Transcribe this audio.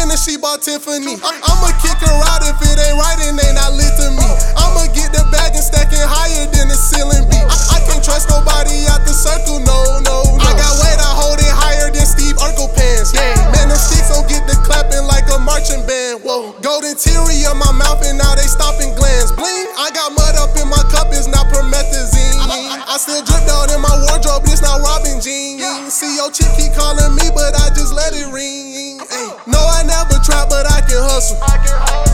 and she bought Tiffany. I'ma kick her out if it ain't right and they not lit to me. I'ma get the bag and stack it higher than the ceiling beat. I can't trust nobody out the circle, no. I got weight, I hold it higher than Steve Urkel pants, yeah. Man, them sticks don't get the clapping like a marching band, whoa. Golden teary on my mouth and now they stopping glands, bling. I got mud up in my cup, it's not promethazine. I still drip out in my wardrobe, it's not Robin jeans. See your chick keep calling me, but I just let it ring. Ay. No, I never trap, but I can hustle.